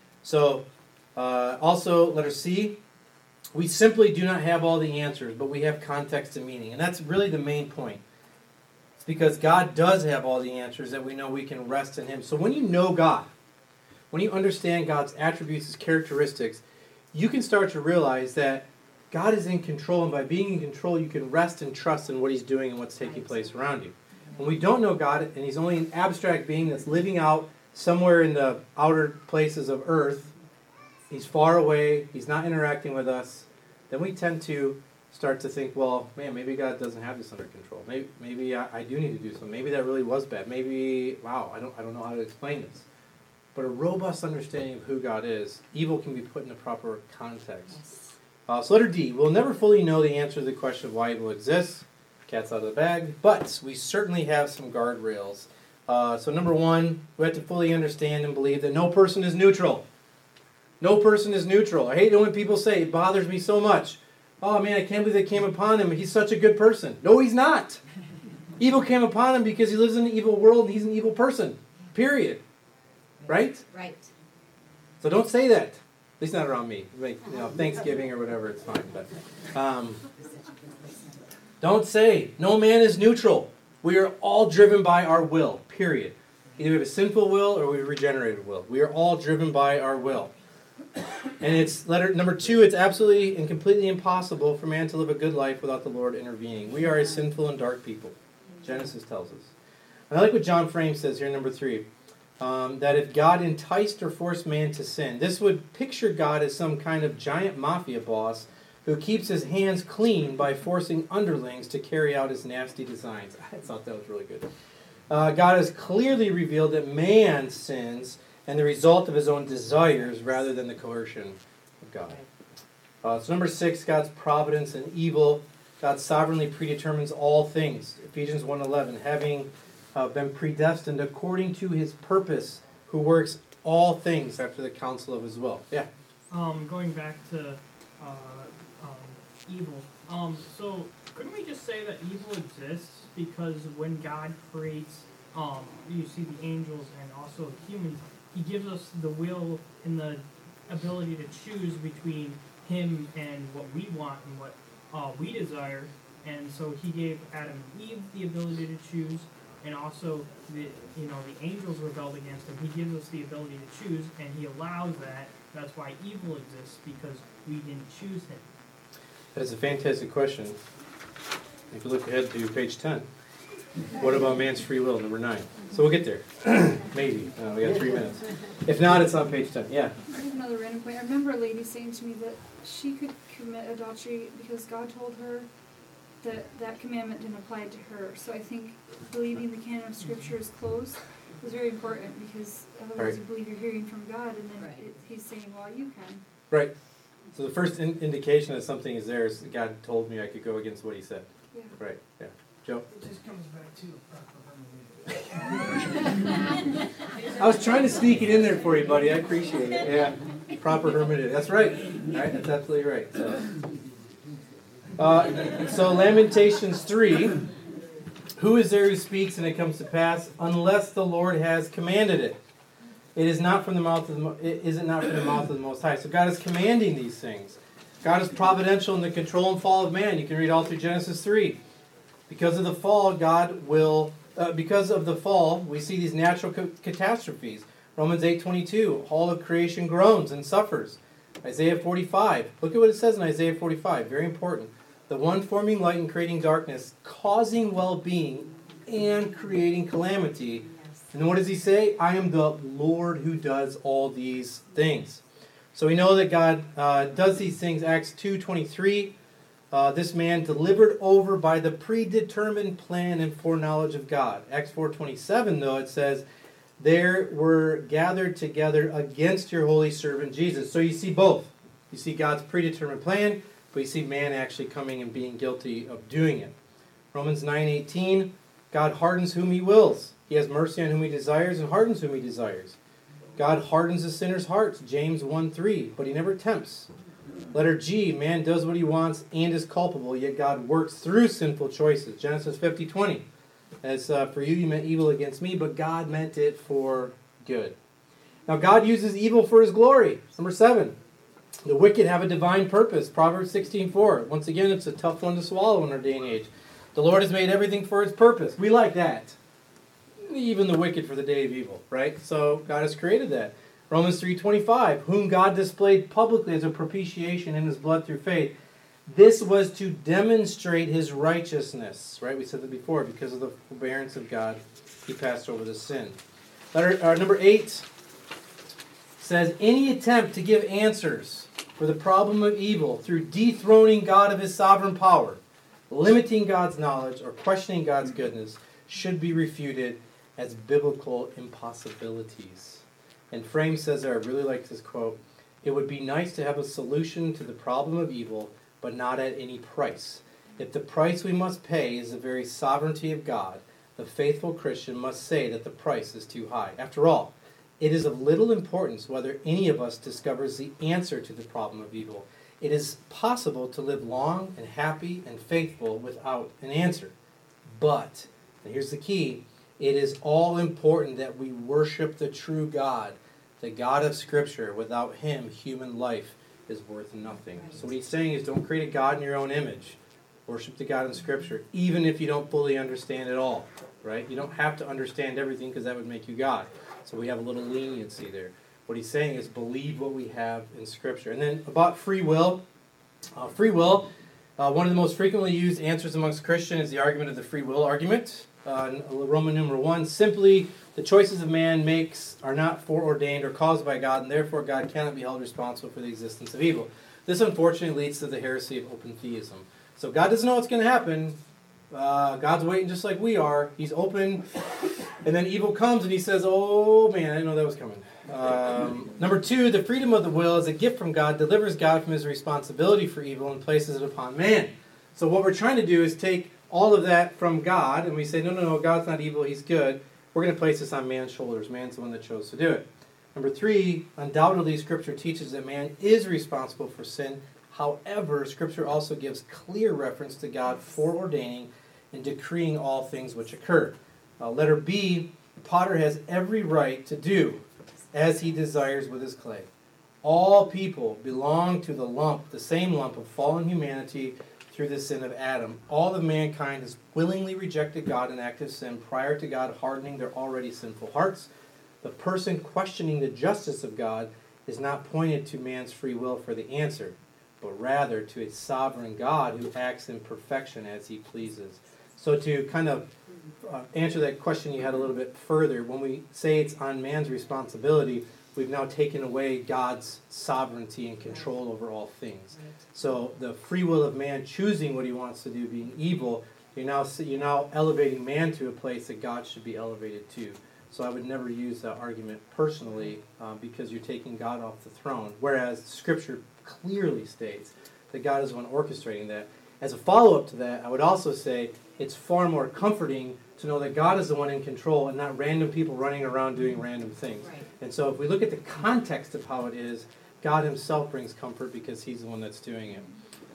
So, uh, also, letter C, we simply do not have all the answers, but we have context and meaning. And that's really the main point. It's because God does have all the answers that we know we can rest in him. So when you know God, when you understand God's attributes, his characteristics, you can start to realize that God is in control, and by being in control, you can rest and trust in what he's doing and what's taking place around you. When we don't know God, and he's only an abstract being that's living out somewhere in the outer places of earth, he's far away, he's not interacting with us, then we tend to start to think, well, man, maybe God doesn't have this under control. Maybe, maybe I, I do need to do something. Maybe that really was bad. Maybe, wow, I don't, I don't know how to explain this. But a robust understanding of who God is, evil can be put in a proper context. Yes. Uh, so letter D, we'll never fully know the answer to the question of why evil exists. Cat's out of the bag. But we certainly have some guardrails. Uh, so number one, we have to fully understand and believe that no person is neutral. No person is neutral. I hate it when people say, it bothers me so much. Oh man, I can't believe they came upon him. He's such a good person. No, he's not. Evil came upon him because he lives in an evil world and he's an evil person. Period. Right? Right. So don't say that. At least not around me. Like, you know, Thanksgiving or whatever, it's fine. But um, don't say, no man is neutral. We are all driven by our will. Period. Either we have a sinful will or we have a regenerated will. We are all driven by our will. And it's letter number two, it's absolutely and completely impossible for man to live a good life without the Lord intervening. We are a sinful and dark people. Genesis tells us. And I like what John Frame says here in number three. Um, that if God enticed or forced man to sin, this would picture God as some kind of giant mafia boss who keeps his hands clean by forcing underlings to carry out his nasty designs. I thought that was really good. Uh, God has clearly revealed that man sins and the result of his own desires rather than the coercion of God. Uh, so number six, God's providence and evil. God sovereignly predetermines all things. Ephesians one eleven, having uh, been predestined according to his purpose, who works all things after the counsel of his will. Yeah. Um, going back to uh, um, evil. Um, so couldn't we just say that evil exists because when God creates, um, you see the angels and also humans, he gives us the will and the ability to choose between him and what we want and what uh, we desire. And so he gave Adam and Eve the ability to choose, and also the you know the angels rebelled against him. He gives us the ability to choose, and he allows that. That's why evil exists, because we didn't choose him. That is a fantastic question. If you look ahead to page ten. What about man's free will, number nine? So we'll get there. Maybe. Uh, we got three minutes. If not, it's on page ten. Yeah. I have another random point. I remember a lady saying to me that she could commit adultery because God told her that that commandment didn't apply to her. So I think believing the canon of Scripture is closed is very important, because otherwise right. you believe you're hearing from God, and then Right. it, he's saying, well, you can. Right. So the first in- indication that something is there is that God told me I could go against what he said. Yeah. Right. Yeah. Joe? It just comes back to proper I was trying to sneak it in there for you, buddy. I appreciate it. Yeah. Proper hermeneutic. That's right. Right? That's absolutely right. So. Uh, so Lamentations three, who is there who speaks and it comes to pass unless the Lord has commanded it? It is not from the mouth of the, mo- it is it not from the mouth of the Most High. So God is commanding these things. God is providential in the control and fall of man. You can read all through Genesis three. Because of the fall, God will, uh, because of the fall, we see these natural ca- catastrophes. Romans eight twenty-two, all of creation groans and suffers. Isaiah forty-five, look at what it says in Isaiah forty-five, very important. The one forming light and creating darkness, causing well-being and creating calamity. And what does he say? I am the Lord who does all these things. So we know that God uh, does these things. Acts two twenty-three, uh, this man delivered over by the predetermined plan and foreknowledge of God. Acts four twenty-seven, though, it says, there were gathered together against your holy servant Jesus. So you see both. You see God's predetermined plan, but you see man actually coming and being guilty of doing it. Romans nine eighteen, God hardens whom he wills. He has mercy on whom he desires and hardens whom he desires. God hardens the sinner's hearts, James one three, but he never tempts. Letter G, man does what he wants and is culpable, yet God works through sinful choices. Genesis fifty twenty. As uh, for you, you meant evil against me, but God meant it for good. Now God uses evil for his glory. Number seven, the wicked have a divine purpose. Proverbs sixteen four. Once again, it's a tough one to swallow in our day and age. The Lord has made everything for its purpose. We like that. Even the wicked for the day of evil, right? So God has created that. Romans three twenty-five, whom God displayed publicly as a propitiation in his blood through faith. This was to demonstrate his righteousness, right? We said that before. Because of the forbearance of God, he passed over the sin. Letter, uh, number eight says, any attempt to give answers for the problem of evil through dethroning God of his sovereign power, limiting God's knowledge, or questioning God's goodness should be refuted as biblical impossibilities. And Frame says there, I really like this quote, it would be nice to have a solution to the problem of evil, but not at any price. If the price we must pay is the very sovereignty of God, the faithful Christian must say that the price is too high. After all, it is of little importance whether any of us discovers the answer to the problem of evil. It is possible to live long and happy and faithful without an answer. But, and here's the key, it is all important that we worship the true God, the God of Scripture. Without him, human life is worth nothing. So what he's saying is don't create a God in your own image. Worship the God in Scripture, even if you don't fully understand it all, right? You don't have to understand everything because that would make you God. So we have a little leniency there. What he's saying is believe what we have in Scripture. And then about free will. Uh, free will, uh, one of the most frequently used answers amongst Christians is the argument of the free will argument. Uh, Roman numeral one, simply the choices of man makes are not foreordained or caused by God, and therefore God cannot be held responsible for the existence of evil. This unfortunately leads to the heresy of open theism. So God doesn't know what's going to happen. Uh, God's waiting just like we are. He's open, and then evil comes and he says, oh man, I didn't know that was coming. Um, number two, the freedom of the will is a gift from God, delivers God from his responsibility for evil and places it upon man. So what we're trying to do is take all of that from God, and we say, no, no, no, God's not evil, he's good. We're going to place this on man's shoulders. Man's the one that chose to do it. Number three, undoubtedly Scripture teaches that man is responsible for sin. However, Scripture also gives clear reference to God foreordaining and decreeing all things which occur. Uh, letter B, the potter has every right to do as he desires with his clay. All people belong to the lump, the same lump of fallen humanity through the sin of Adam. All of mankind has willingly rejected God in active sin prior to God hardening their already sinful hearts. The person questioning the justice of God is not pointed to man's free will for the answer, but rather to a sovereign God who acts in perfection as he pleases. So to kind of uh, answer that question you had a little bit further, when we say it's on man's responsibility, we've now taken away God's sovereignty and control over all things. So the free will of man choosing what he wants to do, being evil, you're now you're now elevating man to a place that God should be elevated to. So I would never use that argument personally uh, because you're taking God off the throne, whereas Scripture clearly states that God is the one orchestrating that. As a follow-up to that, I would also say it's far more comforting to know that God is the one in control and not random people running around doing random things. Right. And so if we look at the context of how it is, God himself brings comfort because he's the one that's doing it.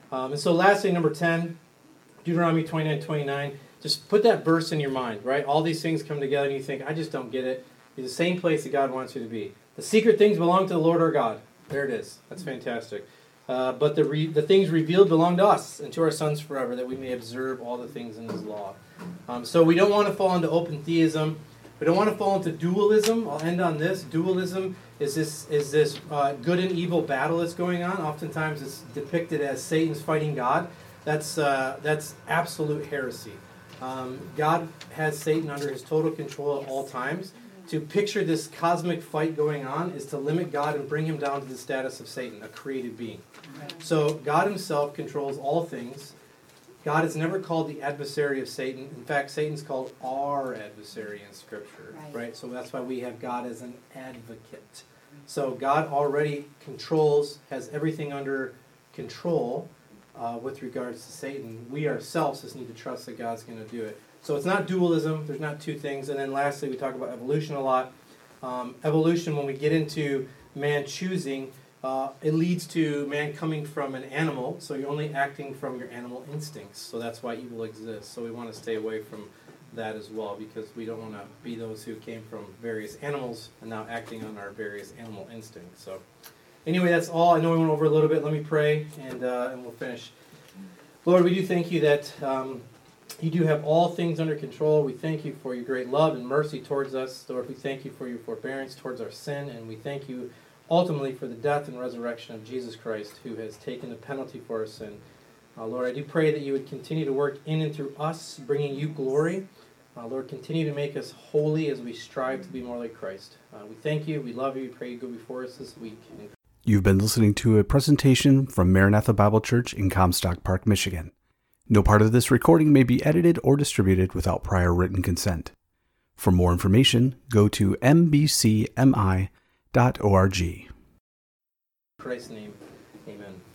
Um, and so lastly, number ten, Deuteronomy twenty-nine twenty-nine. Just put that verse in your mind, right? All these things come together and you think, I just don't get it. You're the same place that God wants you to be. The secret things belong to the Lord our God. There it is. That's fantastic. Uh, but the re- the things revealed belong to us and to our sons forever, that we may observe all the things in His law. Um, so we don't want to fall into open theism. We don't want to fall into dualism. I'll end on this. Dualism is this is this uh, good and evil battle that's going on. Oftentimes it's depicted as Satan's fighting God. That's uh, that's absolute heresy. Um, God has Satan under His total control at all times. To picture this cosmic fight going on is to limit God and bring Him down to the status of Satan, a created being. So God Himself controls all things. God is never called the adversary of Satan. In fact, Satan's called our adversary in Scripture, right? right? So that's why we have God as an advocate. So God already controls, has everything under control uh, with regards to Satan. We ourselves just need to trust that God's going to do it. So it's not dualism. There's not two things. And then lastly, we talk about evolution a lot. Um, evolution, when we get into man choosing, Uh, it leads to man coming from an animal, so you're only acting from your animal instincts. So that's why evil exists. So we want to stay away from that as well, because we don't want to be those who came from various animals and now acting on our various animal instincts. So anyway, that's all. I know we went over a little bit. Let me pray, and uh, and we'll finish. Lord, we do thank you that um, you do have all things under control. We thank you for your great love and mercy towards us. Lord, we thank you for your forbearance towards our sin, and we thank you ultimately for the death and resurrection of Jesus Christ, who has taken the penalty for our sin. Uh, Lord, I do pray that you would continue to work in and through us, bringing you glory. Uh, Lord, continue to make us holy as we strive to be more like Christ. Uh, we thank you, we love you, we pray you go before us this week. You've been listening to a presentation from Maranatha Bible Church in Comstock Park, Michigan. No part of this recording may be edited or distributed without prior written consent. For more information, go to m b c m i dot org. In Christ's name, amen.